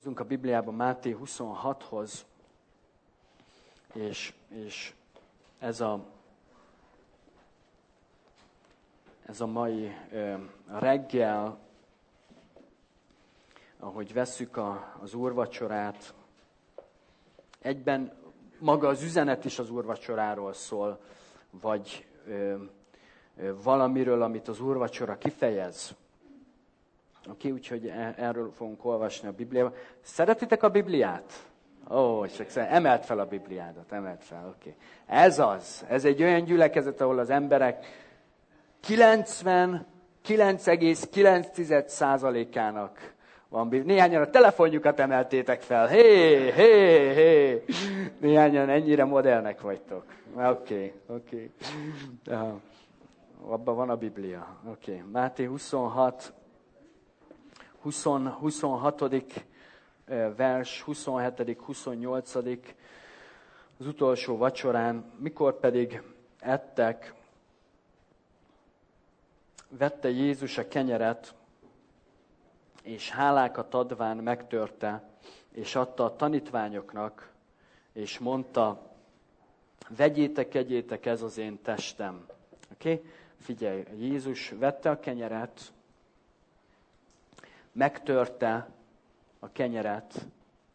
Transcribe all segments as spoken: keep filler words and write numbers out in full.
A Bibliában Máté huszonhathoz, és, és ez, a, ez a mai ö, reggel, ahogy vesszük a, az úrvacsorát, egyben maga az üzenet is az úrvacsoráról szól, vagy ö, ö, valamiről, amit az úrvacsora kifejez. Oké, okay, úgyhogy erről fogunk olvasni a Bibliában. Szeretitek a Bibliát? Ó, csak emelt fel a Bibliádat, emelt fel, oké. Okay. Ez az, ez egy olyan gyülekezet, ahol az emberek kilencvenkilenc egész kilenc százalékának van Biblia. Néhányan a telefonjukat emeltétek fel. Hé, hé, hé. Néhányan ennyire modernek vagytok. Oké, okay, oké. Okay. Abban van a Biblia. Oké, okay. Máté huszonhat. huszonhatodik vers, huszonhetedik, huszonnyolcadik az utolsó vacsorán, mikor pedig ettek, vette Jézus a kenyeret, és hálákat adván megtörte, és adta a tanítványoknak, és mondta, vegyétek, egyétek, ez az én testem. Oké? Okay? Figyelj, Jézus vette a kenyeret, megtörte a kenyeret,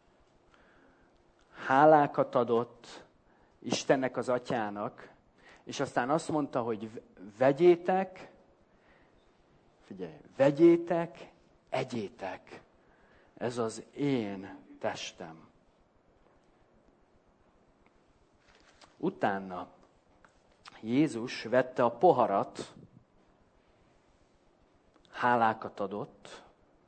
hálákat adott Istennek, az Atyának, és aztán azt mondta, hogy vegyétek, figyelj, vegyétek, egyétek, ez az én testem. Utána Jézus vette a poharat, hálákat adott,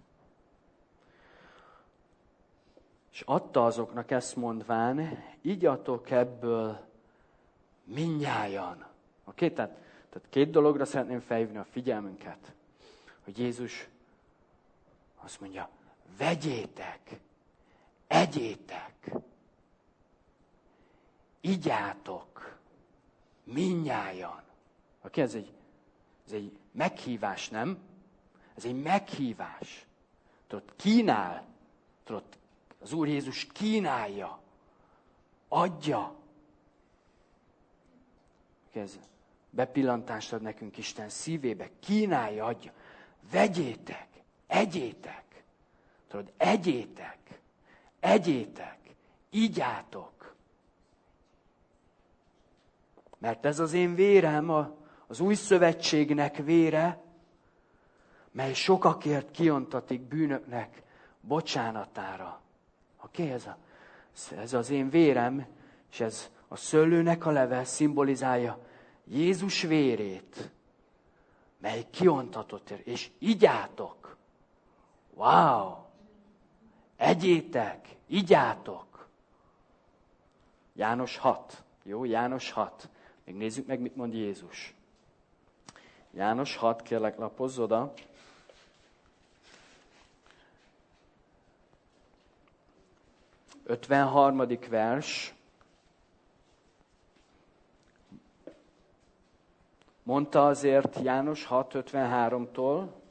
és adta azoknak ezt mondván, igyatok ebből mindnyájan. Oké? Okay? Tehát, tehát két dologra szeretném felhívni a figyelmünket, hogy Jézus azt mondja, vegyétek, egyétek, igyátok mindnyájan. Oké? Okay? Ez egy, ez egy meghívás, nem? Ez egy meghívás. Tudod, kínál, tudod, az Úr Jézus kínálja, adja. Ez bepillantást ad nekünk Isten szívébe, kínálja, adja. Vegyétek, egyétek, tudod, egyétek, egyétek, igyátok. Mert ez az én vérem, az új szövetségnek vére, mely sokakért kiontatik bűnöknek bocsánatára. Oké, okay, ez, a, ez az én vérem, és ez a szőlőnek a leve szimbolizálja Jézus vérét, mely kiontatott, és igyátok. Wow! Egyétek, igyátok. János hat. Jó, János hat. Még nézzük meg, mit mond Jézus. János hat, kérlek, lapozz oda. ötvenharmadik vers. Mondta azért János hat ötvenháromtól,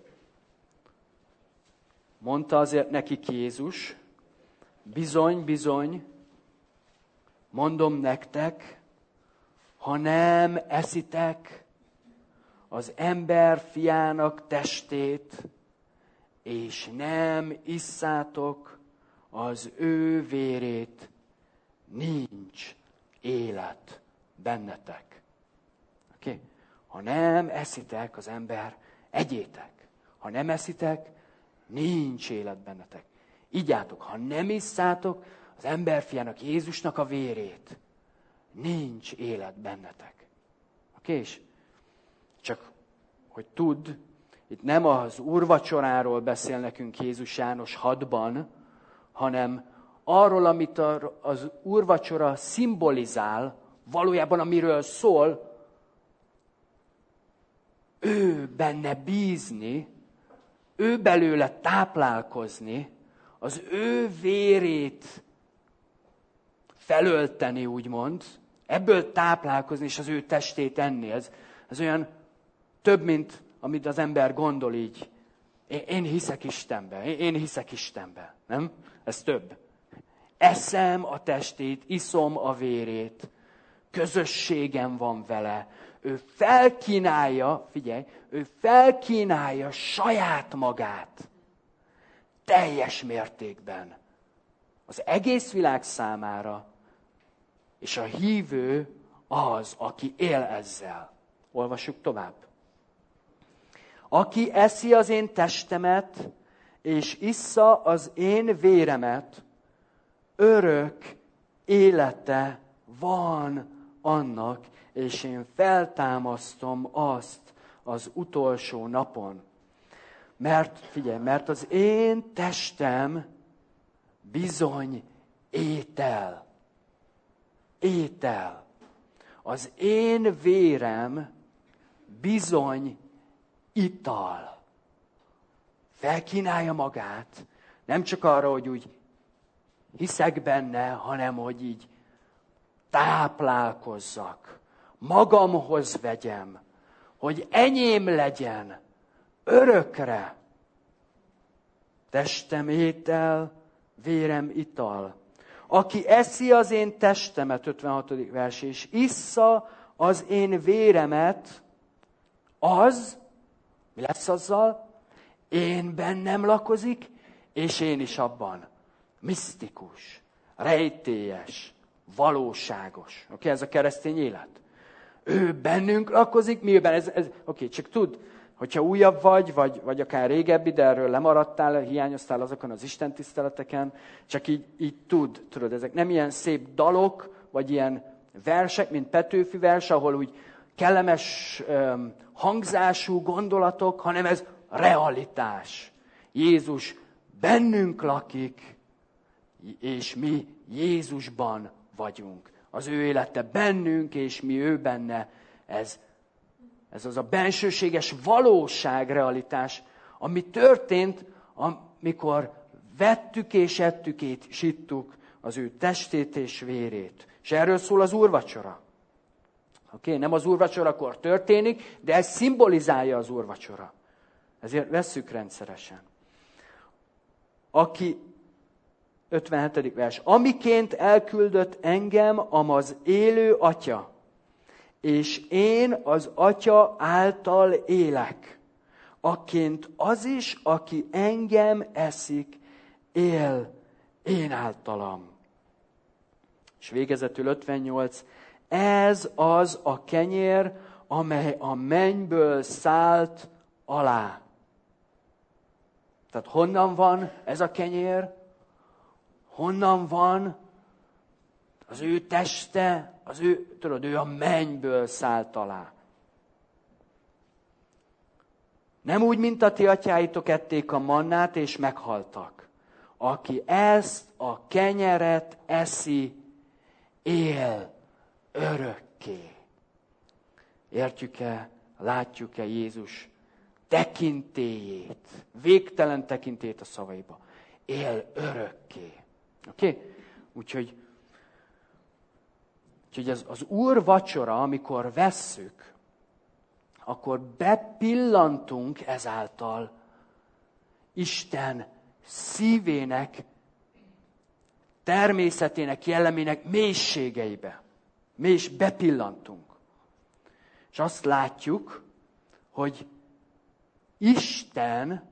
mondta azért nekik Jézus, bizony, bizony, mondom nektek, ha nem eszitek az ember fiának testét, és nem isszátok az ő vérét, nincs élet bennetek. Oké? Okay? Ha nem eszitek az ember, egyétek. Ha nem eszitek, nincs élet bennetek. Igyátok, ha nem isszátok az emberfiának, Jézusnak a vérét, nincs élet bennetek. Oké? Okay? És csak, hogy tudd, itt nem az úrvacsoráról beszél nekünk Jézus János hatban, hanem arról, amit az úrvacsora szimbolizál, valójában amiről szól, ő benne bízni, ő belőle táplálkozni, az ő vérét felölteni, úgymond, ebből táplálkozni, és az ő testét enni. Ez, ez olyan több, mint amit az ember gondol így, Én, én hiszek Istenbe, én, én hiszek Istenbe, nem? Ez több. Eszem a testét, iszom a vérét, közösségem van vele. Ő felkínálja, figyelj, ő felkínálja saját magát teljes mértékben az egész világ számára, és a hívő az, aki él ezzel. Olvassuk tovább. Aki eszi az én testemet, és issza az én véremet, örök élete van annak, és én feltámasztom azt az utolsó napon. Mert, figyelj, mert az én testem bizony étel. Étel. Az én vérem bizony ital. Felkínálja magát, nem csak arra, hogy úgy hiszek benne, hanem hogy így táplálkozzak, magamhoz vegyem, hogy enyém legyen örökre. Testem étel, vérem ital. Aki eszi az én testemet, ötvenhatodik vers, és issza az én véremet, az, mi lesz azzal? Én bennem lakozik, és én is abban. Misztikus, rejtélyes, valóságos. Oké, okay, ez a keresztény élet. Ő bennünk lakozik, mi őben? Ez, ez, oké, okay, csak tudd, hogyha újabb vagy, vagy, vagy akár régebbi, de erről lemaradtál, hiányoztál azokon az istentiszteleteken, csak így, így tudd, tudod, ezek nem ilyen szép dalok, vagy ilyen versek, mint Petőfi vers, ahol úgy kellemes um, hangzású gondolatok, hanem ez realitás. Jézus bennünk lakik, és mi Jézusban vagyunk. Az ő élete bennünk, és mi ő benne. Ez, ez az a bensőséges valóság, realitás, ami történt, amikor vettük és ettük és ittuk az ő testét és vérét. És erről szól az úrvacsora. Oké, okay? Nem az úrvacsorakor történik, de ez szimbolizálja az úrvacsora. Ezért vesszük rendszeresen. Aki, ötvenhetedik vers, amiként elküldött engem az élő Atya, és én az Atya által élek, aként az is, aki engem eszik, él én általam. És végezetül ötvennyolc, ez az a kenyér, amely a mennyből szállt alá. Tehát honnan van ez a kenyér? Honnan van az ő teste, az ő, tudod, ő a mennyből szállt alá. Nem úgy, mint a ti atyáitok ették a mannát, és meghaltak. Aki ezt a kenyeret eszi, él örökké. Értjük-e, látjuk-e Jézus tekintélyét, végtelen tekintélyét a szavaiba. Él örökké. Oké? Okay? Úgyhogy, úgyhogy az, az Úr vacsora, amikor vesszük, akkor bepillantunk ezáltal Isten szívének, természetének, jellemének mélységeibe. Mi is bepillantunk. És azt látjuk, hogy Isten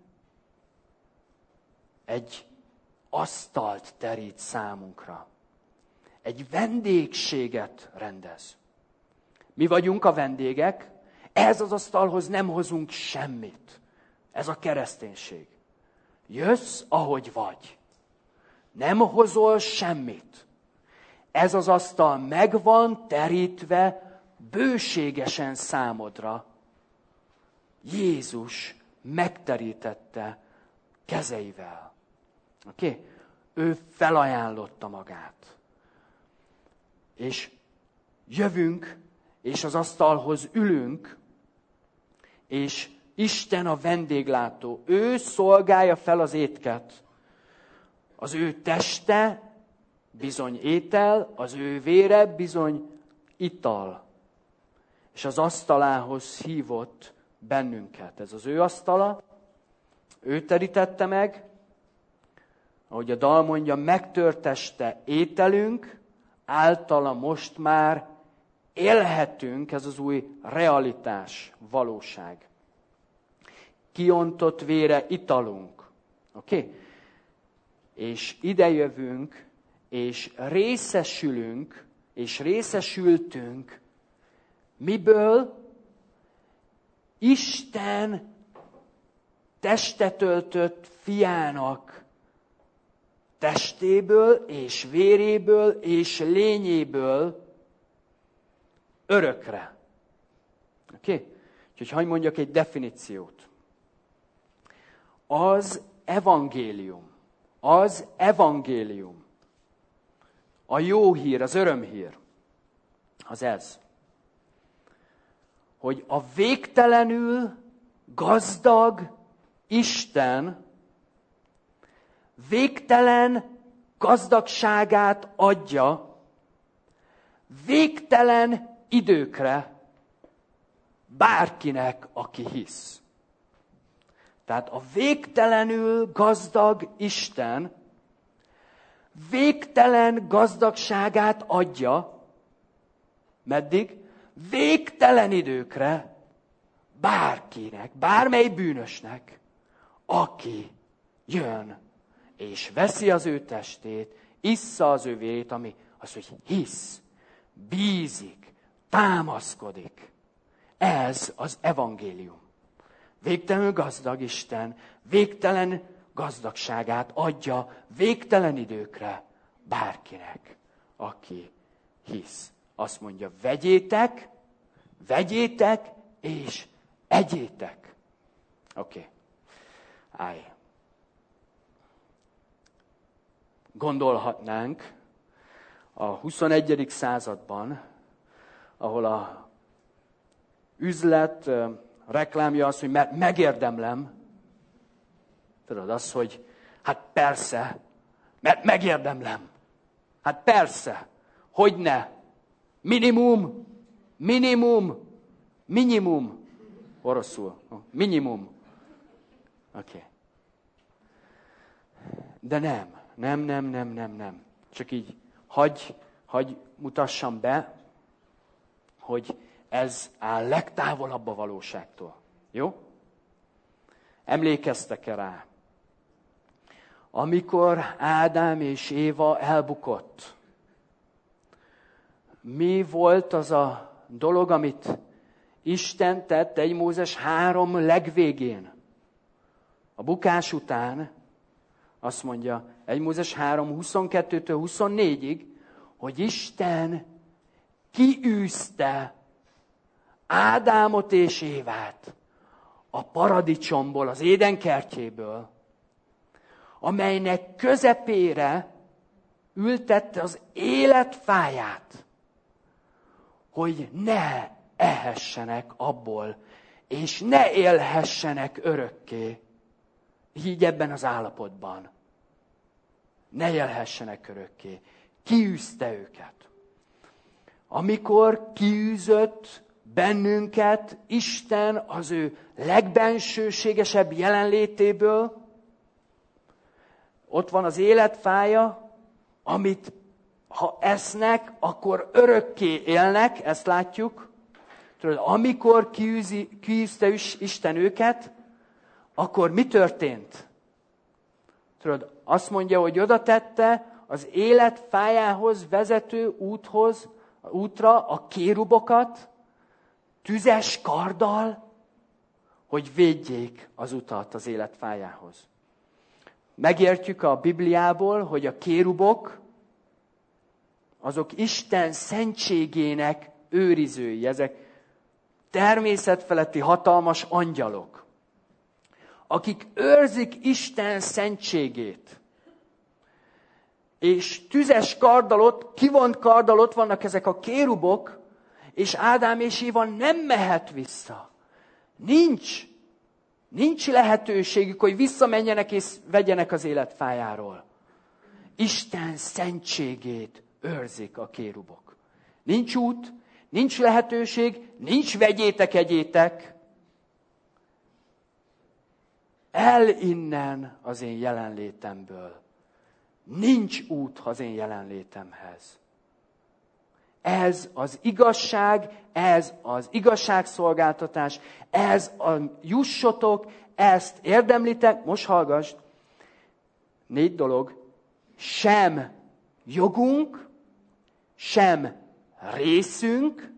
egy asztalt terít számunkra. Egy vendégséget rendez. Mi vagyunk a vendégek, ehhez az asztalhoz nem hozunk semmit. Ez a kereszténység. Jössz, ahogy vagy. Nem hozol semmit. Ez az asztal megvan terítve bőségesen számodra. Jézus megterítette kezeivel. Oké? Okay? Ő felajánlotta magát. És jövünk, és az asztalhoz ülünk, és Isten a vendéglátó. Ő szolgálja fel az étket. Az ő teste bizony étel, az ő vére bizony ital. És az asztalához hívott bennünket. Ez az ő asztala, ő terítette meg, ahogy a dal mondja, megtörteste ételünk, általa most már élhetünk, ez az új realitás, valóság. Kiontott vére italunk. Oké? Okay? És idejövünk, és részesülünk, és részesültünk. Miből? Isten testet öltött fiának testéből, és véréből, és lényéből örökre. Oké? Okay? Úgyhogy hadd mondjak egy definíciót. Az evangélium, az evangélium, a jó hír, az örömhír, az ez, hogy a végtelenül gazdag Isten végtelen gazdagságát adja végtelen időkre bárkinek, aki hisz. Tehát a végtelenül gazdag Isten végtelen gazdagságát adja, meddig? Végtelen időkre bárkinek, bármely bűnösnek, aki jön és veszi az ő testét, issza az ő vérét, ami az, hogy hisz, bízik, támaszkodik. Ez az evangélium. Végtelenül gazdag Isten, végtelen gazdagságát adja végtelen időkre bárkinek, aki hisz. Azt mondja, vegyétek, vegyétek és egyétek. Oké. Okay. Állj. Gondolhatnánk a huszonegyedik században, ahol a üzlet reklámja az, hogy mert megérdemlem. Tudod, az, hogy hát persze, mert megérdemlem. Hát persze, hogy ne. Minimum, minimum, minimum. Oroszul, minimum. Oké. Okay. De nem, nem, nem, nem, nem, nem. Csak így hagy, hagy mutassam be, hogy ez áll legtávolabb a valóságtól. Jó? Emlékeztek-e rá? Amikor Ádám és Éva elbukott, mi volt az a dolog, amit Isten tett egy Mózes három legvégén? A bukás után azt mondja, egy Mózes három huszonkettőtől huszonnégyig, hogy Isten kiűzte Ádámot és Évát a paradicsomból, az Éden kertjéből, amelynek közepére ültette az élet fáját, hogy ne ehessenek abból, és ne élhessenek örökké, így ebben az állapotban. Ne élhessenek örökké. Kiűzte őket. Amikor kiűzött bennünket Isten az ő legbensőségesebb jelenlétéből, ott van az életfája, amit ha esznek, akkor örökké élnek, ezt látjuk. Tudod, amikor kiűzi, kiűzte Isten őket, akkor mi történt? Tudod, azt mondja, hogy oda tette az életfájához vezető úthoz, útra a kérubokat, tüzes karddal, hogy védjék az utat az életfájához. Megértjük a Bibliából, hogy a kérubok, azok Isten szentségének őrizői, ezek természetfeletti hatalmas angyalok, akik őrzik Isten szentségét. És tüzes karddal ott, kivont karddal ott vannak ezek a kérubok, és Ádám és Éva nem mehet vissza. Nincs. Nincs lehetőségük, hogy visszamenjenek és vegyenek az életfájáról. Isten szentségét őrzik a kérubok. Nincs út, nincs lehetőség, nincs vegyétek, egyétek. El innen az én jelenlétemből. Nincs út az én jelenlétemhez. Ez az igazság, ez az igazságszolgáltatás, ez a jussotok, ezt érdemlitek, most hallgass, négy dolog, sem jogunk, sem részünk,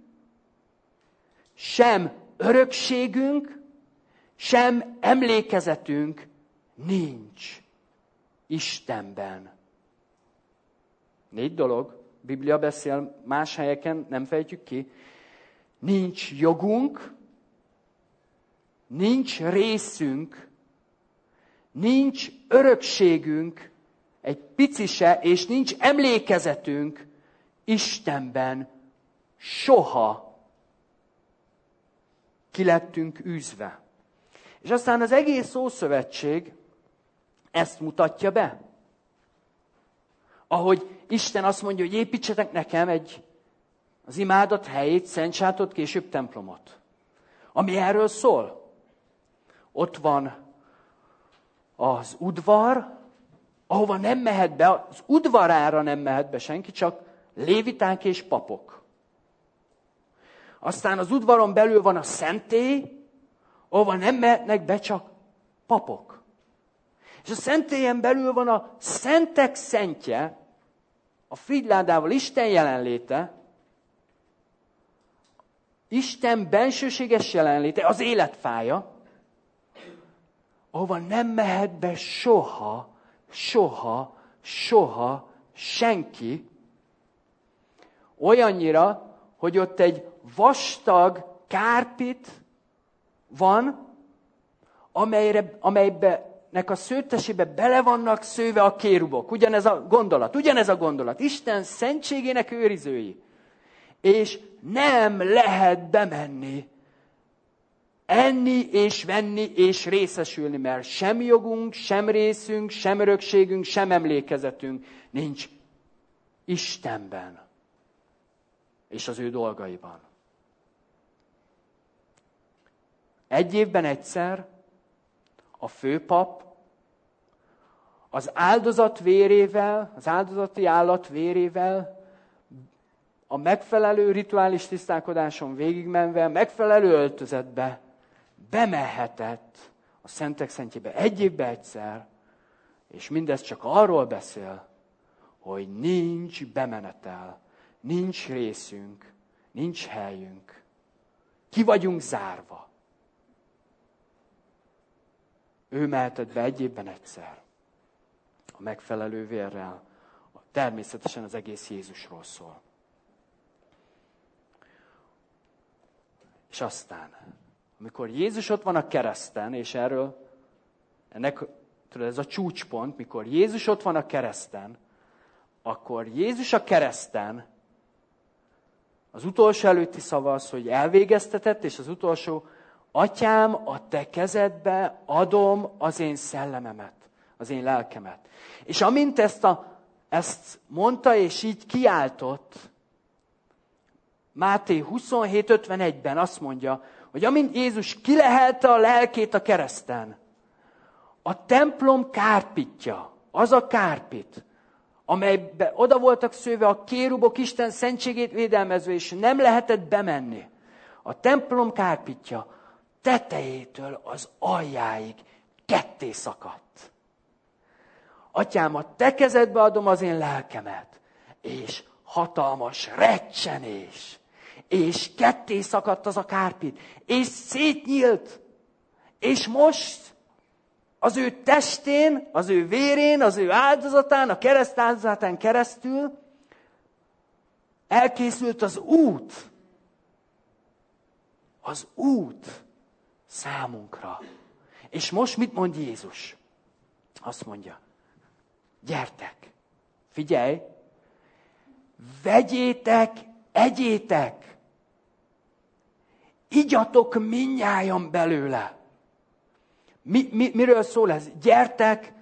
sem örökségünk, sem emlékezetünk nincs Istenben. Négy dolog, Biblia beszél, más helyeken nem fejtjük ki. Nincs jogunk, nincs részünk, nincs örökségünk, egy pici se, és nincs emlékezetünk Istenben soha. Ki lettünk űzve. És aztán az egész Ószövetség ezt mutatja be. Ahogy Isten azt mondja, hogy építsetek nekem egy, az imádat helyét, szentsátot, később templomot. Ami erről szól. Ott van az udvar, ahova nem mehet be, az udvarára nem mehet be senki, csak léviták és papok. Aztán az udvaron belül van a szentély, ahova nem mehetnek be csak papok. És a szentélyen belül van a szentek szentje, a frigyládával Isten jelenléte, Isten bensőséges jelenléte, az életfája, ahova nem mehet be soha, soha, soha senki, olyannyira, hogy ott egy vastag kárpit van, amelyre, amelynek a szőrtesébe bele vannak szőve a kérubok. Ugyanez a gondolat, ugyanez a gondolat. Isten szentségének őrizői. És nem lehet bemenni, enni és venni és részesülni, mert sem jogunk, sem részünk, sem örökségünk, sem emlékezetünk nincs Istenben és az ő dolgaiban. Egy évben egyszer a főpap az áldozat vérével, az áldozati állat vérével, a megfelelő rituális tisztálkodáson végigmenve, megfelelő öltözetbe bemehetett a szentek szentjébe egy évben egyszer, és mindez csak arról beszél, hogy nincs bemenetel, nincs részünk, nincs helyünk. Ki vagyunk zárva. Ő mehetett be egy évben egyszer. A megfelelő vérrel. Természetesen az egész Jézusról szól. És aztán, amikor Jézus ott van a kereszten, és erről, ennek, tudod, ez a csúcspont, mikor Jézus ott van a kereszten, akkor Jézus a kereszten, az utolsó előtti szava az, hogy elvégeztetett, és az utolsó, Atyám, a te kezedbe adom az én szellememet, az én lelkemet. És amint ezt, a, ezt mondta, és így kiáltott, Máté huszonhét ötvenegyben azt mondja, hogy amint Jézus kilehelte a lelkét a kereszten, a templom kárpitja, az a kárpit, amelybe oda voltak szőve a kérubok Isten szentségét védelmezve, és nem lehetett bemenni. A templom kárpitja tetejétől az aljáig ketté szakadt. Atyám, a te kezedbe adom az én lelkemet, és hatalmas recsenés, és ketté szakadt az a kárpit, és szétnyílt, és most az ő testén, az ő vérén, az ő áldozatán, a kereszt áldozatán keresztül elkészült az út, az út számunkra. És most mit mond Jézus? Azt mondja, gyertek, figyelj, vegyétek, egyétek, igyatok mindnyájan belőle. Mi, mi, miről szól ez? Gyertek,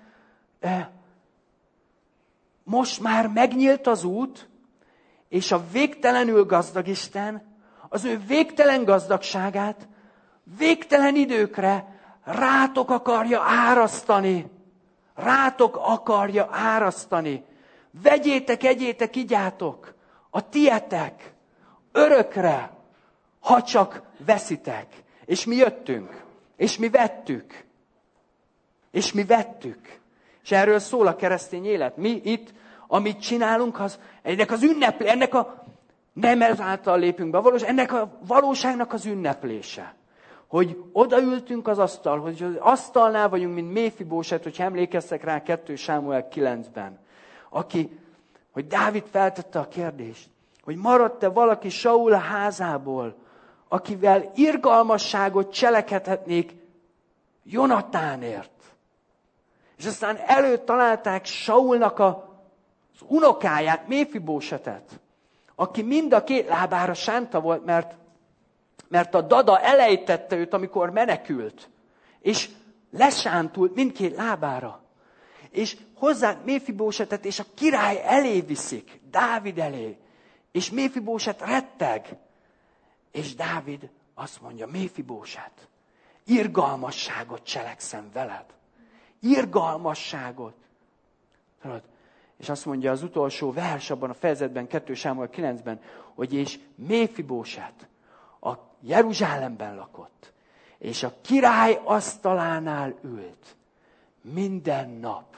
most már megnyílt az út, és a végtelenül gazdag Isten az ő végtelen gazdagságát végtelen időkre rátok akarja árasztani. Rátok akarja árasztani. Vegyétek, egyétek, igyátok. A tietek. Örökre. Ha csak veszitek. És mi jöttünk. És mi vettük. És mi vettük. És erről szól a keresztény élet. Mi itt, amit csinálunk, az, ennek az ünneplé, ennek a, nem ezáltal lépünk be, valós, ennek a valóságnak az ünneplése. Hogy odaültünk az asztalhoz, hogy az asztalnál vagyunk, mint Méfibóset, hogyha emlékeztek rá kettő Sámuel kilencben. Aki, hogy Dávid feltette a kérdést, hogy maradt-e valaki Saul házából, akivel irgalmasságot cselekedhetnék Jonatánért. És aztán előtt találták Saulnak a, az unokáját, Méfibósetet, aki mind a két lábára sánta volt, mert, mert a dada elejtette őt, amikor menekült. És lesántult mindkét lábára. És hozzánk Méfibósetet, és a király elé viszik, Dávid elé. És Méfibóset retteg. És Dávid azt mondja, Méfibóset, irgalmasságot cselekszem veled. Irgalmasságot. Tudod? És azt mondja az utolsó vers abban a fejezetben, kettő Sámuel kilencben, hogy és Méfibóset a Jeruzsálemben lakott, és a király asztalánál ült minden nap.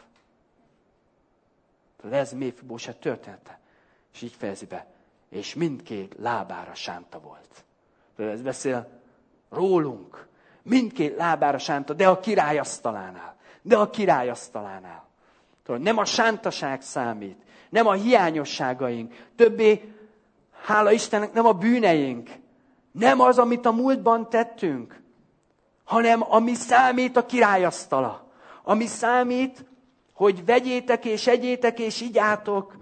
Tudod, ez Méfibóset története. És így fejezi be. És mindkét lábára sánta volt. Tudod, ez beszél rólunk. Mindkét lábára sánta, de a király asztalánál. De a király asztalánál. Tudod, nem a sántaság számít. Nem a hiányosságaink. Többé, hála Istennek, nem a bűneink. Nem az, amit a múltban tettünk. Hanem ami számít a király asztala. Ami számít, hogy vegyétek és egyétek és igyátok.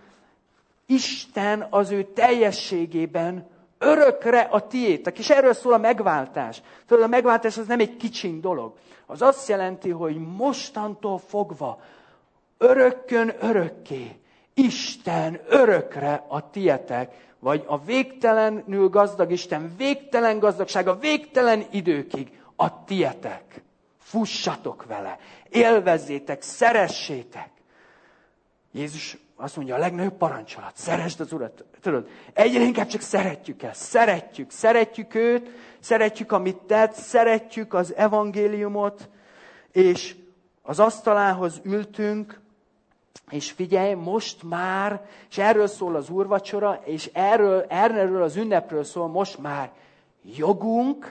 Isten az ő teljességében örökre a tiétek. És erről szól a megváltás. Tudod, a megváltás az nem egy kicsiny dolog. Az azt jelenti, hogy mostantól fogva örökkön örökké Isten örökre a tietek, vagy a végtelenül gazdag Isten végtelen gazdagsága, végtelen időkig a tietek. Fussatok vele, élvezzétek, szeressétek. Jézus azt mondja, a legnagyobb parancsolat, szeresd az Urat. Tudod, egyre inkább csak szeretjük ezt. Szeretjük, szeretjük őt, szeretjük, amit tett, szeretjük az evangéliumot, és az asztalához ültünk, és figyelj, most már, és erről szól az úrvacsora, és erről, erről az ünnepről szól most már jogunk,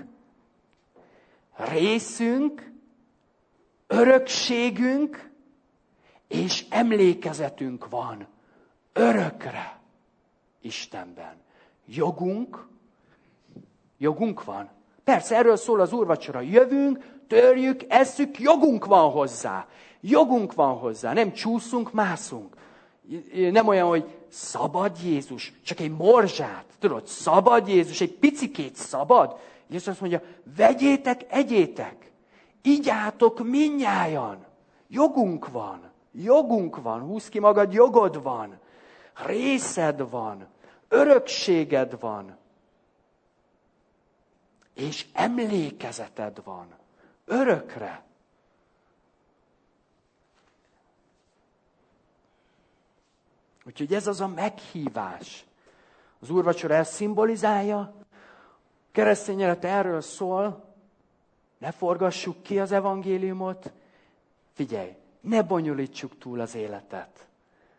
részünk, örökségünk, és emlékezetünk van örökre Istenben. Jogunk, jogunk van. Persze, erről szól az úrvacsora. Jövünk, törjük, esszük, jogunk van hozzá. Jogunk van hozzá. Nem csúszunk, mászunk. Nem olyan, hogy szabad Jézus, csak egy morzsát. Tudod, szabad Jézus, egy picikét szabad. Jézus azt mondja, vegyétek, egyétek. Igyátok mindnyájan. Jogunk van. Jogunk van. Húzd ki magad, jogod van. Részed van. Örökséged van. És emlékezeted van. Örökre. Úgyhogy ez az a meghívás. Az úrvacsora ezt szimbolizálja. Keresztény élet erről szól. Ne forgassuk ki az evangéliumot. Figyelj, ne bonyolítsuk túl az életet.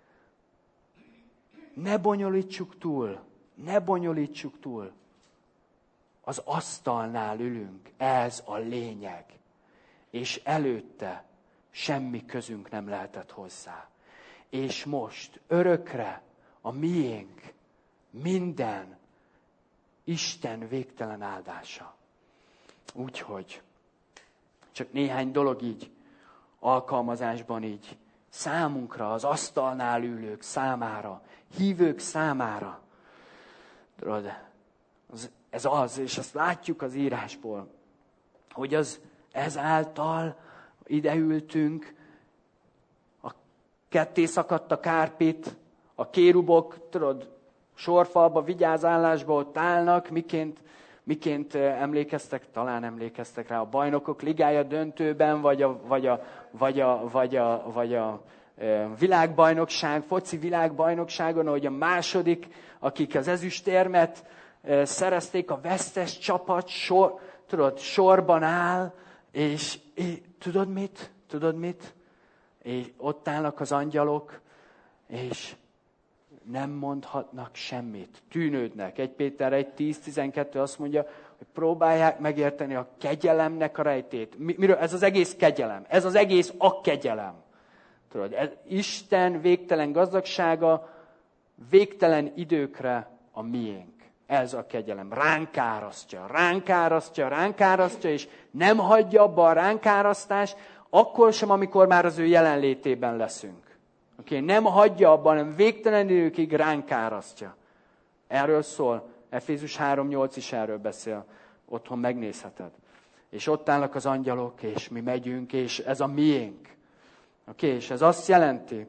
Ne bonyolítsuk túl. Ne bonyolítsuk túl. Az asztalnál ülünk. Ez a lényeg. És előtte semmi közünk nem lehetett hozzá. És most örökre a miénk minden Isten végtelen áldása. Úgyhogy csak néhány dolog így alkalmazásban így számunkra, az asztalnál ülők számára, hívők számára. Tudod, ez az, és azt látjuk az írásból, hogy az ezáltal ideültünk, a ketté szakadt a kárpit, a kérubok, tudod, sorfalba, vigyázállásba ott állnak, miként, Miként emlékeztek, talán emlékeztek rá, a Bajnokok Ligája döntőben, vagy a, vagy a, vagy a, vagy a, vagy a világbajnokság, foci világbajnokságon, ahogy a második, akik az ezüstérmet szerezték, a vesztes csapat sor, tudod, sorban áll, és, és tudod mit? Tudod mit? És ott állnak az angyalok, és nem mondhatnak semmit. Tűnődnek. egy Péter egy tíz tizenkettő azt mondja, hogy próbálják megérteni a kegyelemnek a rejtét. Miről? Ez az egész kegyelem. Ez az egész a kegyelem. Tudod, ez Isten végtelen gazdagsága, végtelen időkre a miénk. Ez a kegyelem. Ránk árasztja, ránk árasztja, ránk árasztja, és nem hagyja abba a ránk árasztást, akkor sem, amikor már az ő jelenlétében leszünk. Okay? Nem hagyja abban, hanem végtelen időkig ránk árasztja. Erről szól. Efézus három nyolc is erről beszél. Otthon megnézheted. És ott állnak az angyalok, és mi megyünk, és ez a miénk. Okay? És ez azt jelenti,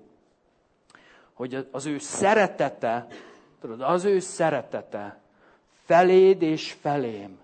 hogy az ő szeretete, tudod, az ő szeretete feléd és felém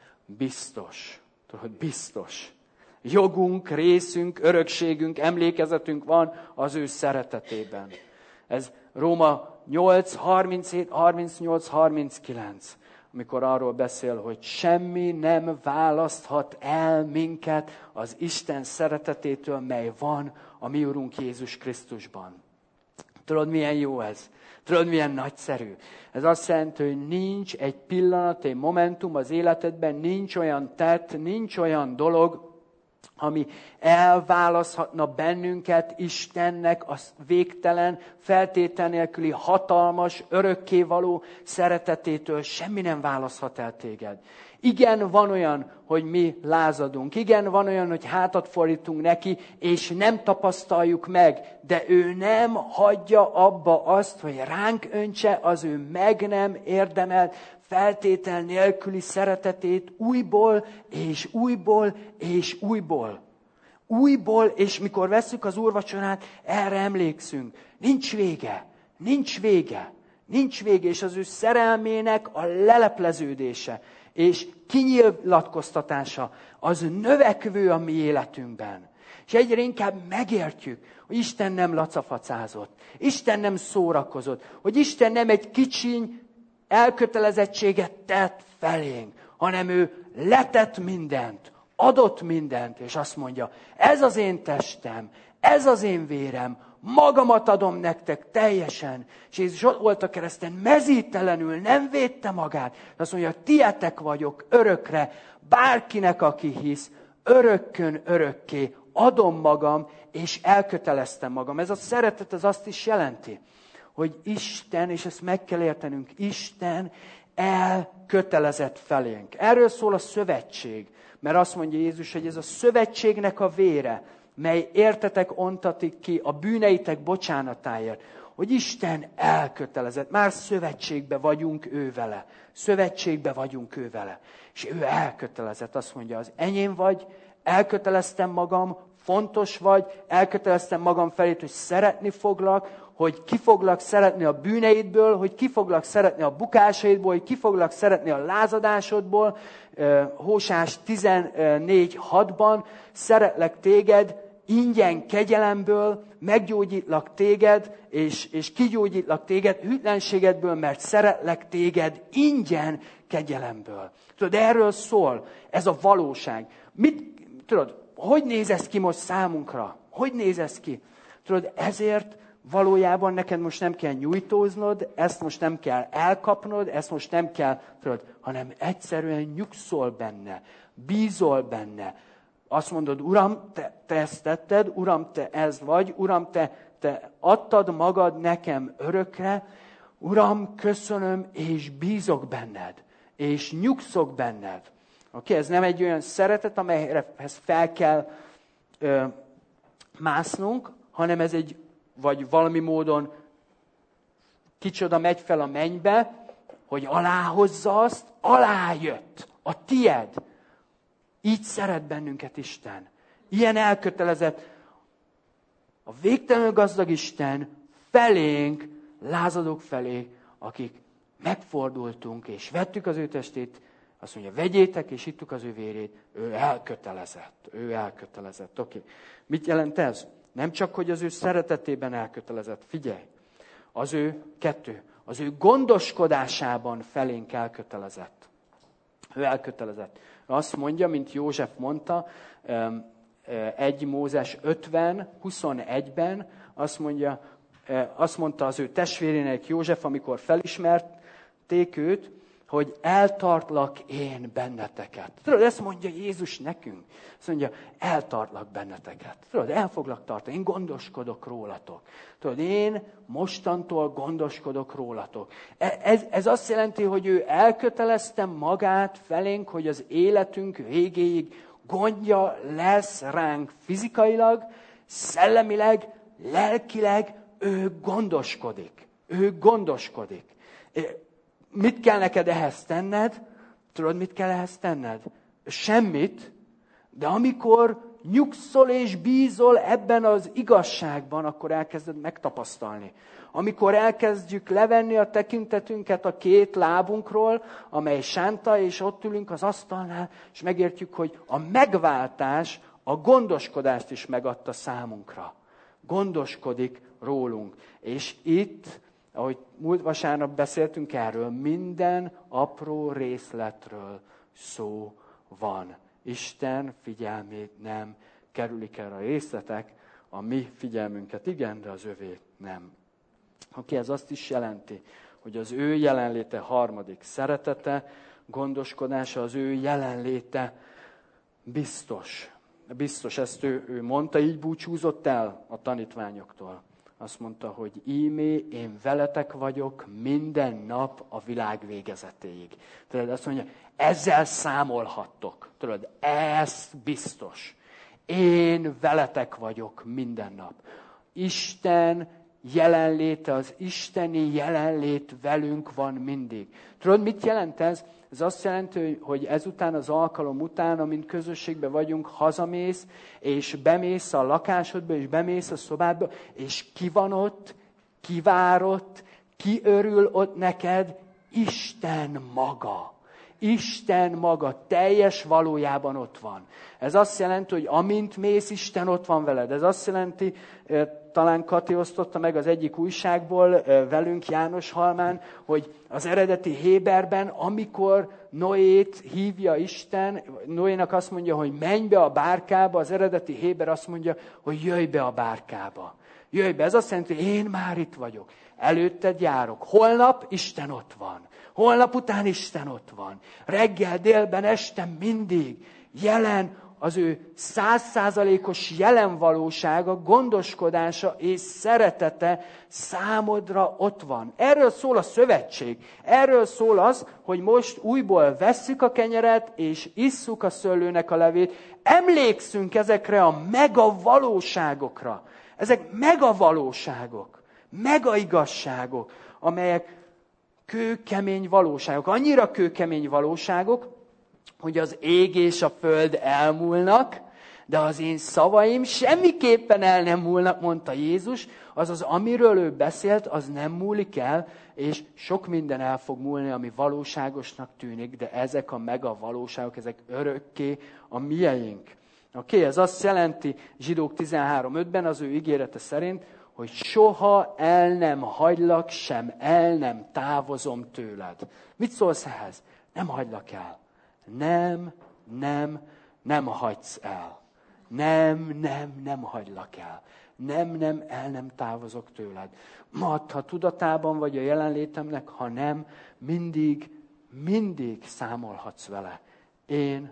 biztos. Tudod, biztos. Jogunk, részünk, örökségünk, emlékezetünk van az ő szeretetében. Ez Róma nyolc harminchét harmincnyolc harminckilenc, amikor arról beszél, hogy semmi nem választhat el minket az Isten szeretetétől, mely van a mi Urunk Jézus Krisztusban. Tudod, milyen jó ez? Tudod, milyen nagyszerű? Ez azt jelenti, hogy nincs egy pillanat, egy momentum az életedben, nincs olyan tett, nincs olyan dolog, ami elválaszthatna bennünket Istennek a végtelen, feltétel nélküli, hatalmas, örökkévaló szeretetétől. Semmi nem választhat el téged. Igen, van olyan, hogy mi lázadunk. Igen, van olyan, hogy hátat fordítunk neki, és nem tapasztaljuk meg. De ő nem hagyja abba azt, hogy ránk öntse az ő meg nem érdemelt, feltétel nélküli szeretetét újból, és újból, és újból. Újból, és mikor vesszük az úrvacsorát, erre emlékszünk. Nincs vége, nincs vége, nincs vége, és az ő szerelmének a lelepleződése, és kinyilatkoztatása, az növekvő a mi életünkben. És egyre inkább megértjük, hogy Isten nem lacafacázott, Isten nem szórakozott, hogy Isten nem egy kicsiny elkötelezettséget tett felénk, hanem ő letett mindent, adott mindent, és azt mondja, ez az én testem, ez az én vérem, magamat adom nektek teljesen. És Jézus ott volt a kereszten, mezítelenül, nem védte magát. Azt mondja, tietek vagyok örökre, bárkinek, aki hisz, örökkön örökké adom magam, és elköteleztem magam. Ez a szeretet az azt is jelenti, hogy Isten, és ezt meg kell értenünk, Isten elkötelezett felénk. Erről szól a szövetség, mert azt mondja Jézus, hogy ez a szövetségnek a vére, mely értetek ontatik ki a bűneitek bocsánatáért, hogy Isten elkötelezett. Már szövetségbe vagyunk ő vele. Szövetségbe vagyunk ő vele. És ő elkötelezett. Azt mondja, az enyém vagy, elköteleztem magam, fontos vagy, elköteleztem magam felé, hogy szeretni foglak, hogy ki foglak szeretni a bűneidből, hogy ki foglak szeretni a bukásaidból, hogy ki foglak szeretni a lázadásodból. Hósás tizennégy hatban szeretlek téged, ingyen kegyelemből, meggyógyítlak téged, és, és kigyógyítlak téged hűtlenségedből, mert szeretlek téged ingyen kegyelemből. Tudod, erről szól ez a valóság. Mit, tudod, hogy néz ez ki most számunkra? Hogy néz ez ki? Tudod, ezért valójában neked most nem kell nyújtóznod, ezt most nem kell elkapnod, ezt most nem kell, tudod, hanem egyszerűen nyugszol benne, bízol benne. Azt mondod, Uram, te, te ezt tetted, Uram, te ez vagy, Uram, te, te adtad magad nekem örökre, Uram, köszönöm, és bízok benned, és nyugszok benned. Oké, okay, ez nem egy olyan szeretet, amelyhez fel kell ö, másznunk, hanem ez egy, vagy valami módon kicsoda megy fel a mennybe, hogy aláhozza azt, alájött, a tied. Így szeret bennünket Isten. Ilyen elkötelezett a végtelenül gazdag Isten felénk, lázadók felé, akik megfordultunk, és vettük az ő testét, Azt mondja, vegyétek és ittuk az ő vérét. Ő elkötelezett. Ő elkötelezett. Oké. Okay. Mit jelent ez? Nem csak, hogy az ő szeretetében elkötelezett. Figyelj. Az ő, kettő, az ő gondoskodásában felénk elkötelezett. Ő elkötelezett. Azt mondja, mint József mondta, egy Mózes ötven huszonegyben, azt mondja, azt mondta az ő testvérének József, amikor felismerték őt, hogy eltartlak én benneteket. Tudod, ezt mondja Jézus nekünk. Azt mondja, eltartlak benneteket. Tudod, el foglak tartani, én gondoskodok rólatok. Tudod, én mostantól gondoskodok rólatok. Ez, ez azt jelenti, hogy ő elkötelezte magát felénk, hogy az életünk végéig gondja lesz ránk fizikailag, szellemileg, lelkileg, ő gondoskodik. Ő gondoskodik. Mit kell neked ehhez tenned? Tudod, mit kell ehhez tenned? Semmit, de amikor nyugszol és bízol ebben az igazságban, akkor elkezded megtapasztalni. Amikor elkezdjük levenni a tekintetünket a két lábunkról, amely sánta, és ott ülünk az asztalnál, és megértjük, hogy a megváltás, a gondoskodást is megadta számunkra. Gondoskodik rólunk. És itt, ahogy múlt vasárnap beszéltünk erről, minden apró részletről szó van. Isten figyelmét nem kerülik el a részletek, a mi figyelmünket igen, de az övét nem. Oké, ez azt is jelenti, hogy az ő jelenléte harmadik, szeretete, gondoskodása, az ő jelenléte biztos. Biztos, ezt ő, ő mondta, így búcsúzott el a tanítványoktól. Azt mondta, hogy ímé, én veletek vagyok minden nap a világ végezetéig. Tudod, azt mondja, ezzel számolhattok. Tudod, ez biztos. Én veletek vagyok minden nap. Isten jelenléte, az isteni jelenlét velünk van mindig. Tudod, mit jelent ez? Ez azt jelenti, hogy ezután az alkalom után, amint közösségben vagyunk, hazamész, és bemész a lakásodba, és bemész a szobádba, és ki van ott, ki vár ott, ki örül ott neked? Isten maga. Isten maga teljes valójában ott van. Ez azt jelenti, hogy amint mész, Isten ott van veled. Ez azt jelenti, talán Kati osztotta meg az egyik újságból velünk János Halmán, hogy az eredeti héberben, amikor Noét hívja Isten, Noénak azt mondja, hogy menj be a bárkába, az eredeti héber azt mondja, hogy jöjj be a bárkába. Jöjj be, ez azt jelenti, hogy én már itt vagyok. Előtted járok. Holnap Isten ott van. Holnap után Isten ott van. Reggel, délben, este mindig jelen az ő százszázalékos jelen valósága, gondoskodása és szeretete számodra ott van. Erről szól a szövetség. Erről szól az, hogy most újból vesszük a kenyeret, és isszuk a szőlőnek a levét. Emlékszünk ezekre a mega valóságokra. Ezek mega valóságok, mega igazságok, amelyek kőkemény valóságok. Annyira kőkemény valóságok, hogy az ég és a föld elmúlnak, de az én szavaim semmiképpen el nem múlnak, mondta Jézus. Azaz, amiről ő beszélt, az nem múlik el, és sok minden el fog múlni, ami valóságosnak tűnik, de ezek a mega valóságok, ezek örökké a mieink. Oké, okay, ez azt jelenti, Zsidók tizenhárom ötben az ő ígérete szerint, hogy soha el nem hagylak, sem el nem távozom tőled. Mit szólsz ehhez? Nem hagylak el. Nem, nem, nem hagysz el. Nem, nem, nem hagylak el. Nem, nem, el nem távozok tőled. Ma, ha tudatában vagy a jelenlétemnek, ha nem, mindig, mindig számolhatsz vele. Én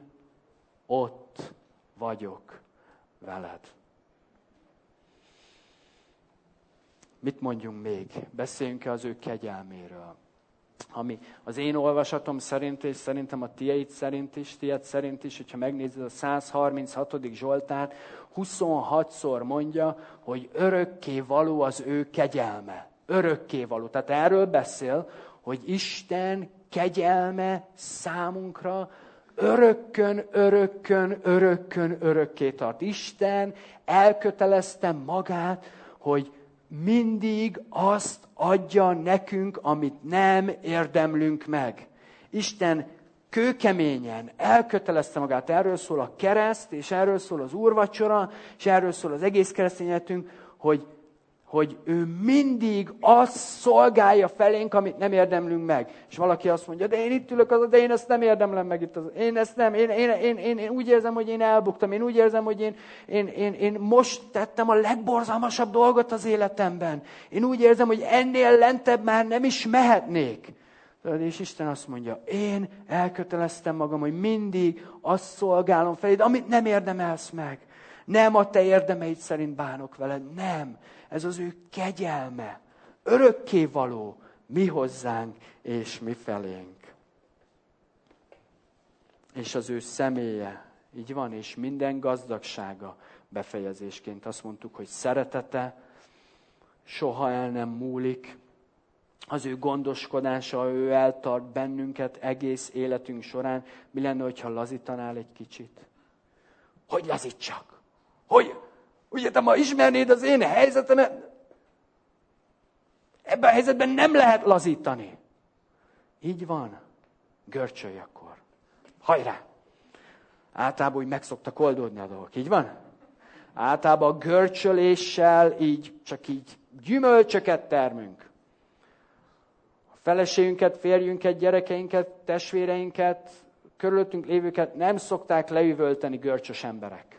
ott vagyok veled. Mit mondjunk még? Beszéljünk-e az ő kegyelméről? Ami az én olvasatom szerint, és szerintem a tiéd szerint is, tiéd szerint is, hogyha megnézed a száz harminchatodik Zsoltárt, huszonhatszor mondja, hogy örökké való az ő kegyelme. Örökké való. Tehát erről beszél, hogy Isten kegyelme számunkra örökkön, örökkön, örökkön, örökké tart. Isten elkötelezte magát, hogy mindig azt adja nekünk, amit nem érdemlünk meg. Isten kőkeményen elkötelezte magát, erről szól a kereszt, és erről szól az úrvacsora, és erről szól az egész keresztény életünk, hogy, hogy ő mindig azt szolgálja felénk, amit nem érdemlünk meg. És valaki azt mondja, de én itt ülök, az, de én ezt nem érdemlem meg itt. Az, én ezt nem, én, én, én, én, én úgy érzem, hogy én elbuktam, én úgy érzem, hogy én, én, én, én most tettem a legborzalmasabb dolgot az életemben. Én úgy érzem, hogy ennél lentebb már nem is mehetnék. És Isten azt mondja, én elköteleztem magam, hogy mindig azt szolgálom feléd, amit nem érdemelsz meg. Nem a te érdemeid szerint bánok veled, nem. Ez az ő kegyelme, örökkévaló mi hozzánk és mi felénk. És az ő személye, így van, és minden gazdagsága befejezésként. Azt mondtuk, hogy szeretete soha el nem múlik, az ő gondoskodása, ő eltart bennünket egész életünk során. Mi lenne, hogyha lazítanál egy kicsit? Hogy lazítsak? Hogy? Ugye te ma ismernéd az én helyzetemet? Ebben a helyzetben nem lehet lazítani. Így van. Görcsölj akkor. Hajrá! Általában úgy meg szoktak oldódni a dolgok. Így van? Általában a görcsöléssel így, csak így gyümölcsöket termünk. A feleségünket, férjünket, gyerekeinket, testvéreinket, körülöttünk lévőket nem szokták leüvölteni görcsös emberek.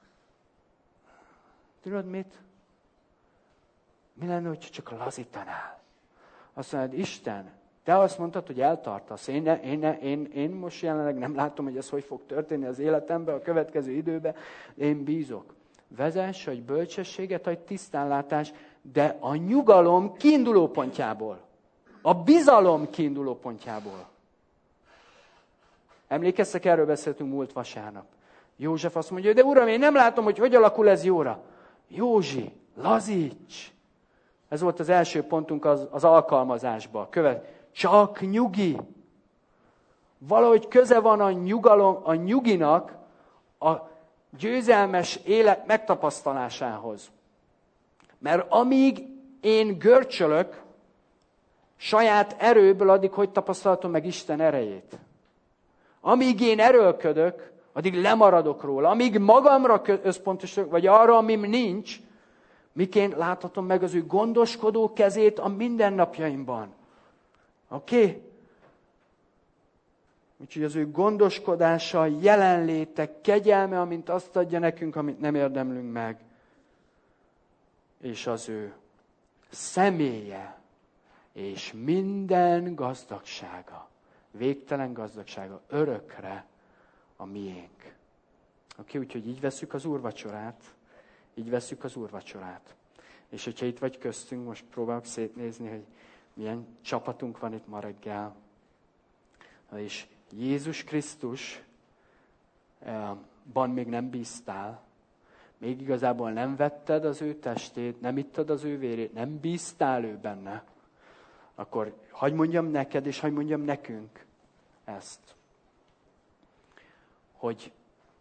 Tudod mit? Mi lenne, hogyha csak lazítanál? Azt mondod, Isten, te azt mondtad, hogy eltartasz. Én, ne, én, ne, én, én most jelenleg nem látom, hogy ez hogy fog történni az életemben, a következő időben. Én bízok. Vezess, hogy bölcsességet, hogy tisztánlátás, de a nyugalom kiinduló pontjából. A bizalom kiinduló pontjából. Emlékeztek, erről beszéltünk múlt vasárnap. József azt mondja, de uram, én nem látom, hogy hogy alakul ez jóra. Józsi, lazíts! Ez volt az első pontunk az, az alkalmazásban. Követ, csak nyugi. Valahogy köze van a nyugalom, a nyuginak a győzelmes élet megtapasztalásához. Mert amíg én görcsölök, saját erőből, addig hogy tapasztalatom meg Isten erejét. Amíg én erőlködök, addig lemaradok róla. Amíg magamra összpontosítok, vagy arra, amim nincs, miként láthatom meg az ő gondoskodó kezét a mindennapjaimban. Oké? Okay? Úgyhogy az ő gondoskodása, jelenléte, kegyelme, amint azt adja nekünk, amit nem érdemlünk meg. És az ő személye, és minden gazdagsága, végtelen gazdagsága, örökre a miénk. Oké, úgyhogy így vesszük az úrvacsorát. Így vesszük az úrvacsorát. És hogyha itt vagy köztünk, most próbálok szétnézni, hogy milyen csapatunk van itt ma reggel. És Jézus Krisztusban még nem bíztál. Még igazából nem vetted az ő testét, nem ittad az ő vérét, nem bíztál ő benne. Akkor hadd mondjam neked, és hadd mondjam nekünk ezt. Hogy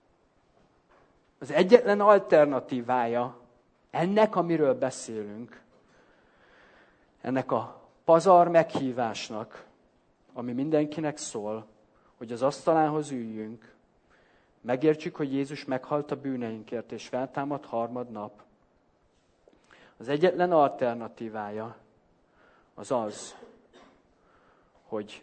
az egyetlen alternatívája ennek, amiről beszélünk, ennek a pazar meghívásnak, ami mindenkinek szól, hogy az asztalához üljünk, megértsük, hogy Jézus meghalt a bűneinkért, és feltámad harmadnap. Az egyetlen alternatívája az az, hogy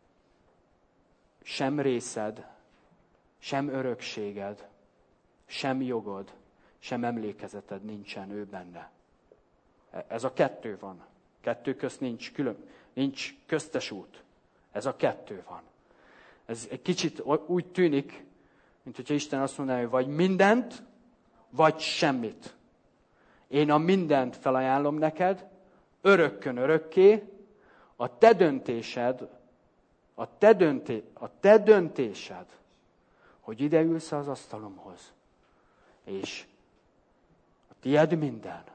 sem részed, sem örökséged, sem jogod, sem emlékezeted nincsen ő benne. Ez a kettő van. Kettő közt nincs külön, nincs köztes út. Ez a kettő van. Ez egy kicsit úgy tűnik, mint hogyha Isten azt mondaná, hogy vagy mindent, vagy semmit. Én a mindent felajánlom neked, örökkön örökké, a te döntésed, a te, dönté, a te döntésed, hogy ide ülsz az asztalomhoz, és a tied minden,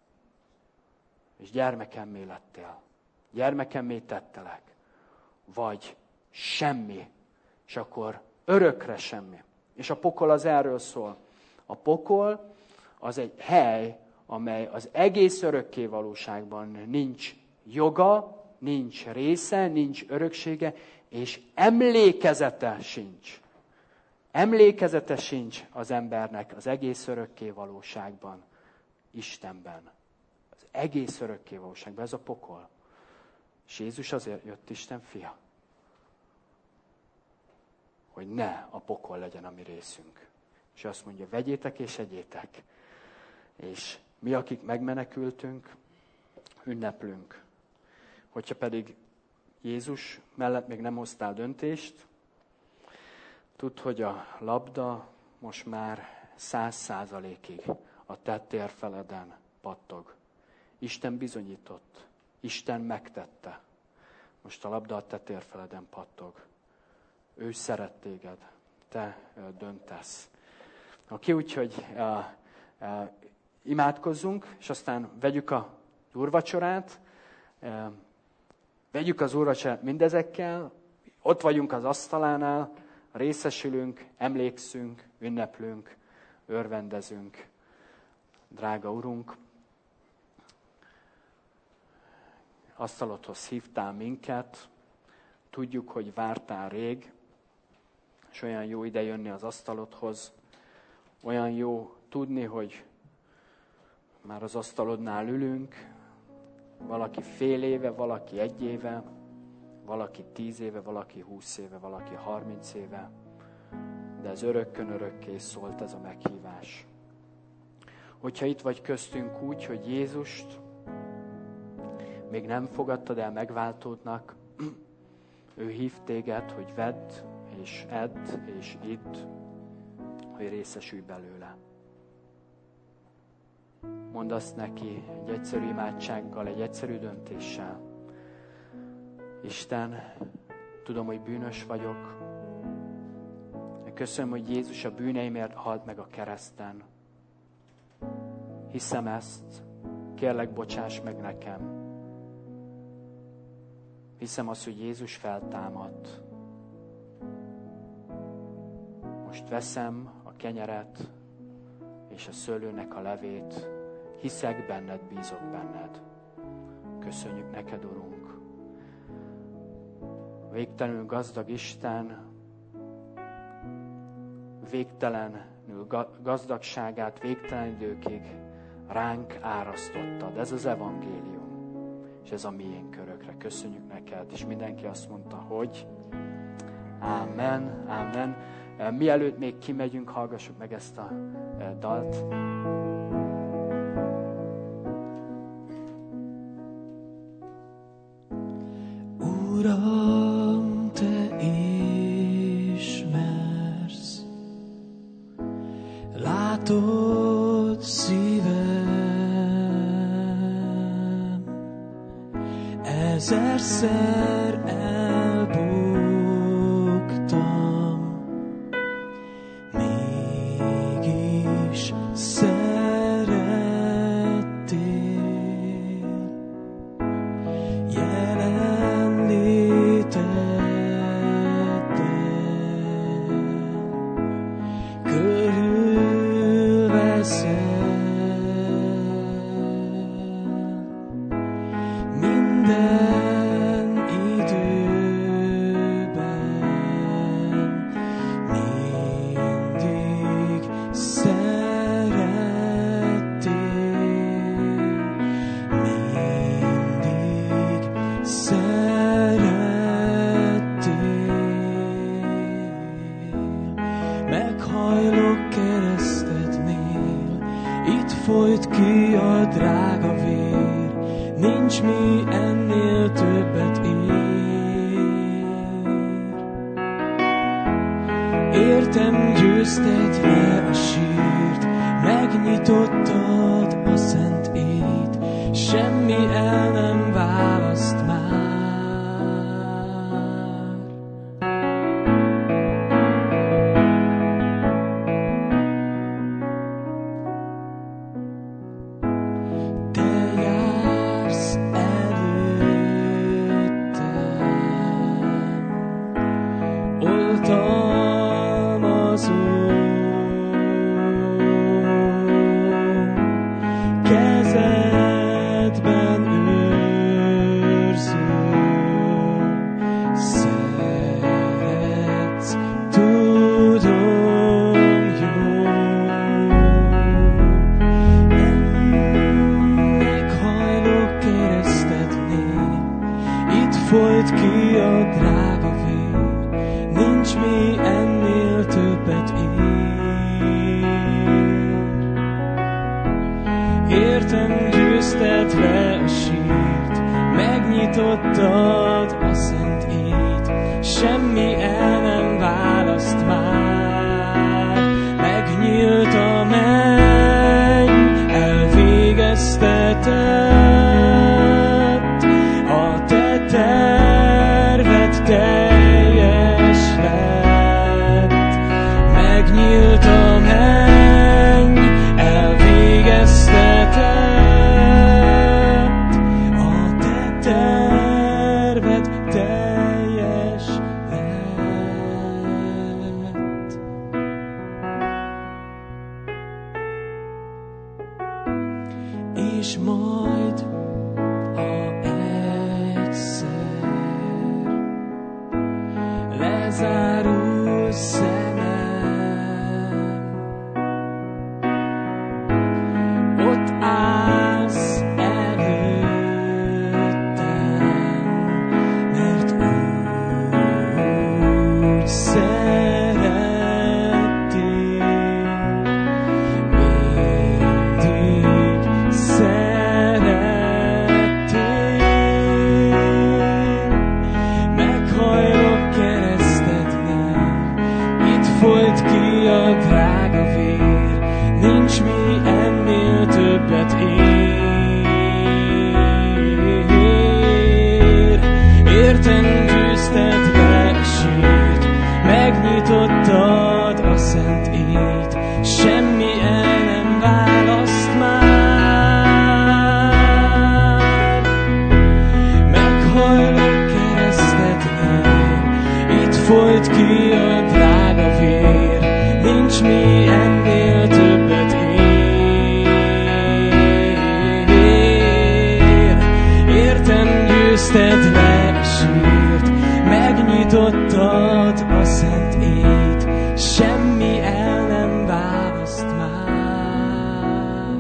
és gyermekemmé lettél, gyermekemmé tettelek, vagy semmi, és akkor örökre semmi. És a pokol az erről szól. A pokol az egy hely, amely az egész örökké valóságban nincs joga, nincs része, nincs öröksége, és emlékezete sincs. Emlékezete sincs az embernek az egész örökké valóságban, Istenben. Az egész örökké valóságban, ez a pokol. És Jézus azért jött, Isten fia, hogy ne a pokol legyen a mi részünk. És azt mondja, vegyétek és egyétek. És mi, akik megmenekültünk, ünneplünk. Hogyha pedig Jézus mellett még nem hoztál döntést, tudd, hogy a labda most már száz százalékig a te térfeleden pattog. Isten bizonyított. Isten megtette. Most a labda a te térfeleden pattog. Ő szeret téged. Te döntesz. Oké, úgyhogy uh, uh, imádkozzunk, és aztán vegyük az úrvacsorát. Uh, vegyük az úrvacsorát mindezekkel. Ott vagyunk az asztalánál, részesülünk, emlékszünk, ünneplünk, örvendezünk. Drága Urunk, asztalodhoz hívtál minket, tudjuk, hogy vártál rég, és olyan jó ide jönni az asztalodhoz, olyan jó tudni, hogy már az asztalodnál ülünk, valaki fél éve, valaki egy éve, valaki tíz éve, valaki húsz éve, valaki harminc éve, de ez örökkön örökké szólt ez a meghívás. Hogyha itt vagy köztünk úgy, hogy Jézust még nem fogadtad el megváltódnak, ő hív téged, hogy vedd, és edd, és idd, hogy részesülj belőle. Mondd azt neki egy egyszerű imádsággal, egy egyszerű döntéssel. Isten, tudom, hogy bűnös vagyok. Köszönöm, hogy Jézus a bűneimért halt meg a kereszten. Hiszem ezt, kérlek, bocsáss meg nekem. Hiszem azt, hogy Jézus feltámadt. Most veszem a kenyeret és a szőlőnek a levét. Hiszek benned, bízok benned. Köszönjük neked, Urunk. Végtelenül gazdag Isten, végtelenül gazdagságát végtelen időkig ránk árasztottad. Ez az evangélium, és ez a miénk örökre. Köszönjük neked, és mindenki azt mondta, hogy ámen, ámen. Mielőtt még kimegyünk, hallgassuk meg ezt a dalt. Uram, te ismersz, látod szívem, ezerszer elbuktam, mégis szerettél, jelenléteddel körülveszel, minden időben mindig szerettél, mindig szerettél. Meghajlok keresztednél, itt folyt ki a drága vér, nincs mi ennél többet ér. Értem, győzted le a sírt, megnyitottad a szent ét, semmi el nem választ már. Te jársz előttem, oltalmazó, folyt ki a drága vér, nincs mi ennél többet ér. Értem győzted le a sírt, megnyitottad a szent ét, semmi el nem választ már. Megnyílt a menny, elvégeztetett, a te terved teljes lett. Megnyílt a menny, elvégeztetett, a te terved teljes lett. És majd, ha egyszer lezárul szemem, ott állsz előttem, mert úgy szerettél, mindig szerettél. Meghajlok keresztednél, itt folyt ki a drága vér, nincs mi ennél többet ér. Értem győzted le a sírt, megnyitottad a szent ét, semmi el nem választ már. Meghajlok keresztednél, itt folyt ki a drága vér, nincs mi ennél többet ér. Értem győzted le a sírt, megnyitottad a szent ét, semmi el nem választ már.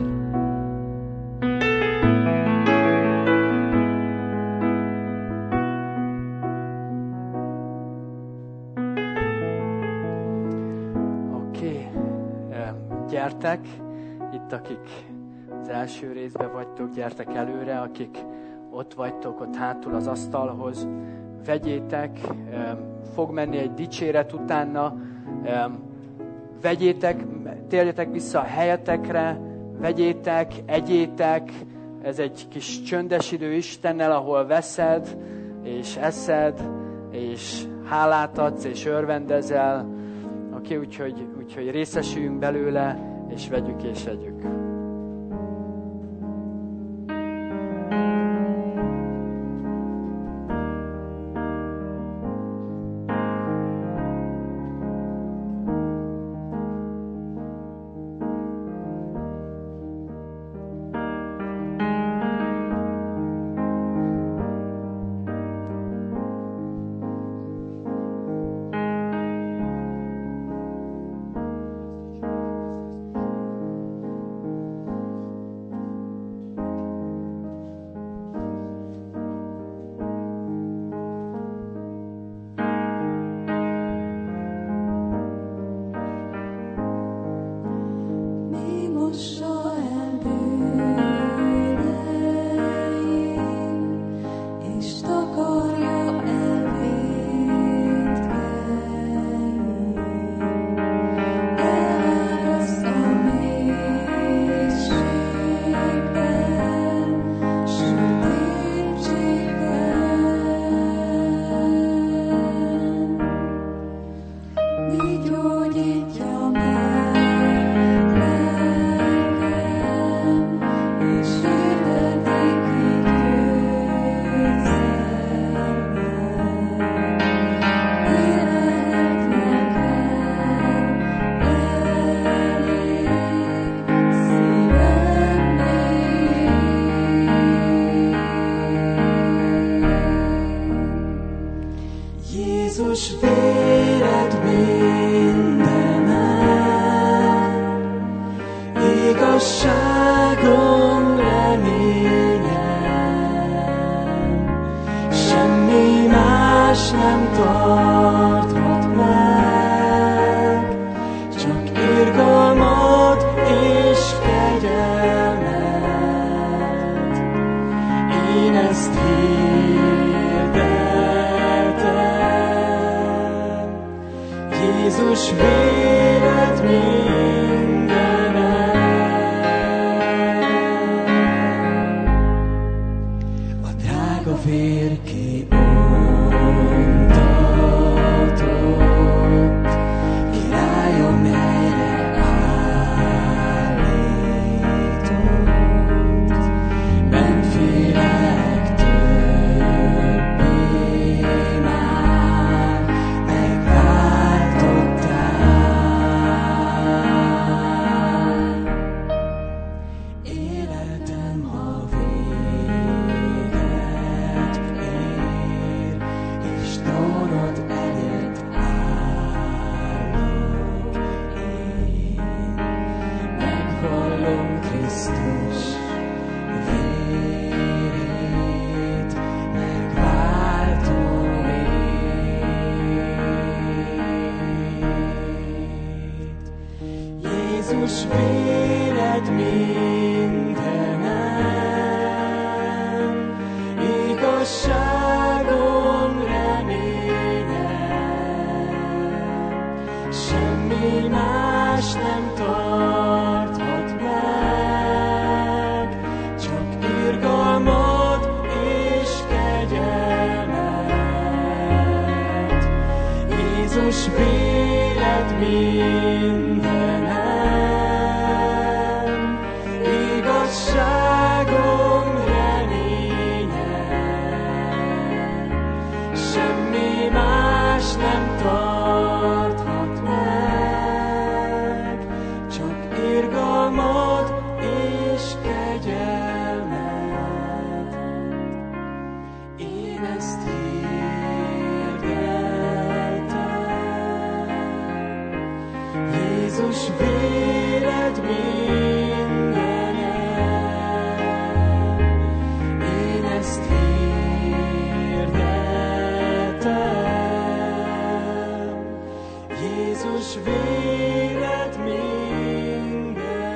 Oké, okay. Gyertek, itt akik az első részben vagytok, gyertek előre, akik ott vagytok, ott hátul az asztalhoz, vegyétek, fog menni egy dicséret utána, vegyétek, térjetek vissza a helyetekre, vegyétek, egyétek, ez egy kis csöndes idő Istennel, ahol veszed, és eszed, és hálát adsz, és örvendezel. Oké, okay, úgyhogy, úgyhogy részesüljünk belőle, és vegyük és együk. Jézus véred mindenem, igazságom reményem, semmi más nem tarthat meg, csak irgalmad és kegyelmed. Én ezt hirdetem, Jézus véred mindenem. A drága vér kiontatott, királyom erre állított. Nem félek többé már, megváltottál. Életem, ha véget ér, és trónod előtt állok én, megvallom Krisztus vérét, megváltó vérét. Jézus véred mindenem, igazságom reményem, semmi más nem tarthat meg, csak irgalmad és kegyelmed. Jézus véred mindenem, igazságom reményem, semmi más nem tarthat meg, csak irgalmad és kegyelmed. Én ezt hirdetem, Jézus véred mindenem. Én ezt hirdetem, Jézus véred mindenem.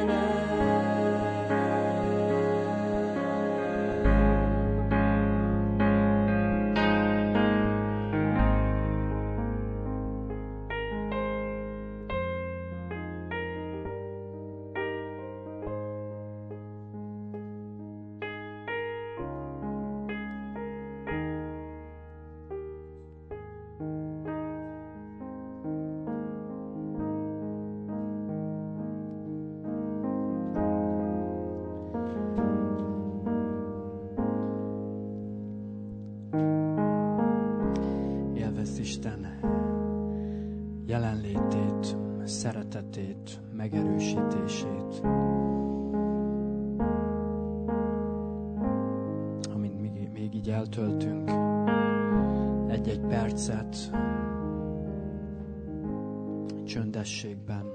Élvezd Isten jelenlétét, szeretetét, megerősítését. Amint még, még így eltöltünk egy-egy percet csöndességben.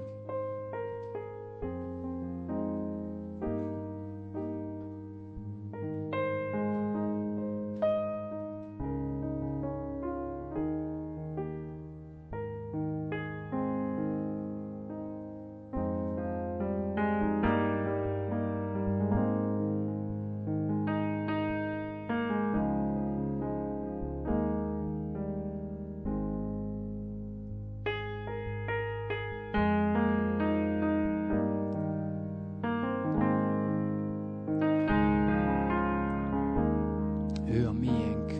Ő a miénk.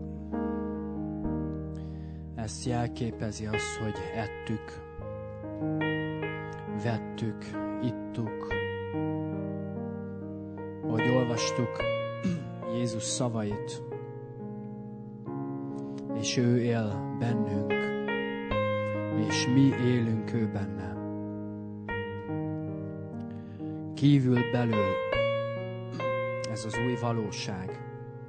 Ezt jelképezi az, hogy ettük, vettük, ittuk. Ahogy olvastuk Jézus szavait, és ő él bennünk, és mi élünk ő benne. Kívül belül ez az új valóság.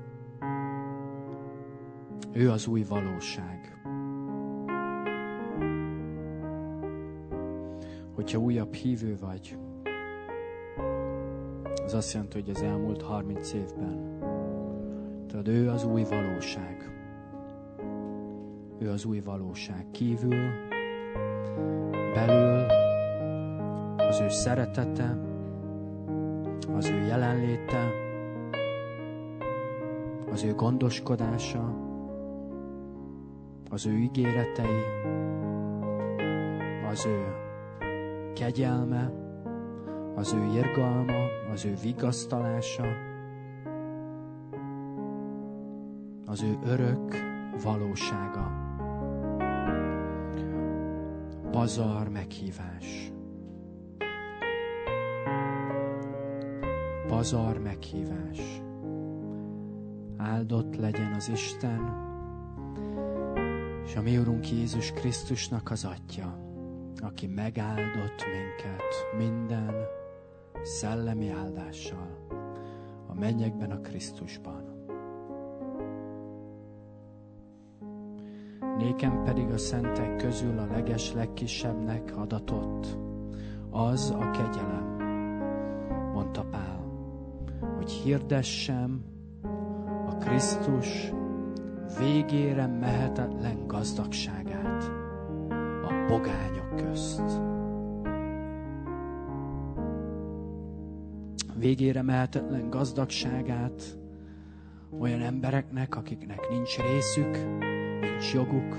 Ő az új valóság. Hogyha újabb hívő vagy, az azt jelenti, hogy az elmúlt harminc évben, tudod, ő az új valóság. Ő az új valóság. Kívül, belül, az ő szeretete, az ő jelenléte, az ő gondoskodása, az ő ígéretei, az ő kegyelme, az ő irgalma, az ő vigasztalása, az ő örök valósága. Pazar meghívás. Pazar meghívás. Áldott legyen az Isten, és a mi Urunk Jézus Krisztusnak az Atya, aki megáldott minket minden szellemi áldással a mennyekben a Krisztusban. Nékem pedig a szentek közül a leges legkisebbnek adatott az a kegyelem, mondta Pál, hogy hirdessem a Krisztus végére mehetetlen gazdagságát a pogányok közt. Végére mehetetlen gazdagságát olyan embereknek, akiknek nincs részük, nincs joguk,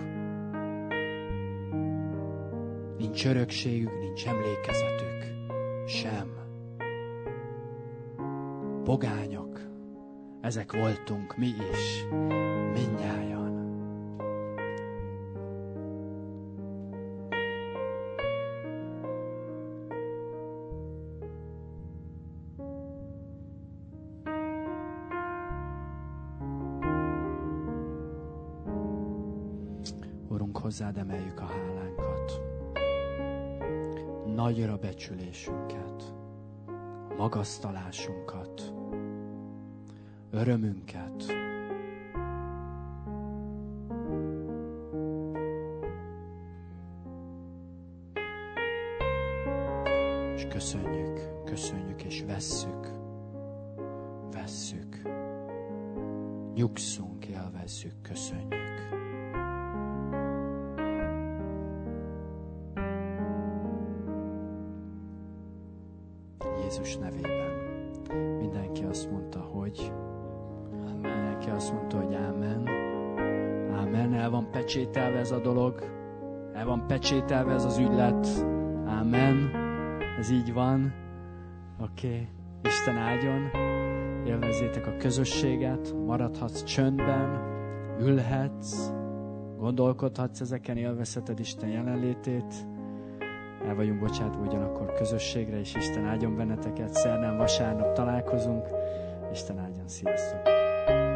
nincs örökségük, nincs emlékezetük, sem. Pogányok, ezek voltunk mi is, mindnyájan. Urunk, hozzád emeljük a hálánkat, nagyra becsülésünket, magasztalásunkat, örömünket. És köszönjük, köszönjük és vesszük, vesszük, nyugszunk, élvezzük, köszönjük. Jézus nevében. Mindenki azt mondta, hogy Amen. Mindenki azt mondta, hogy ámen. Ámen. El van pecsételve ez a dolog. El van pecsételve ez az ügylet. Ámen. Ez így van. Oké. Okay. Isten áldjon. Élvezzétek a közösséget. Maradhatsz csöndben. Ülhetsz. Gondolkodhatsz ezeken. Élvezheted Isten jelenlétét. El vagyunk bocsátva ugyanakkor közösségre, és Isten áldjon benneteket. Szerdán, vasárnap találkozunk. Isten áldjon, sziasztok!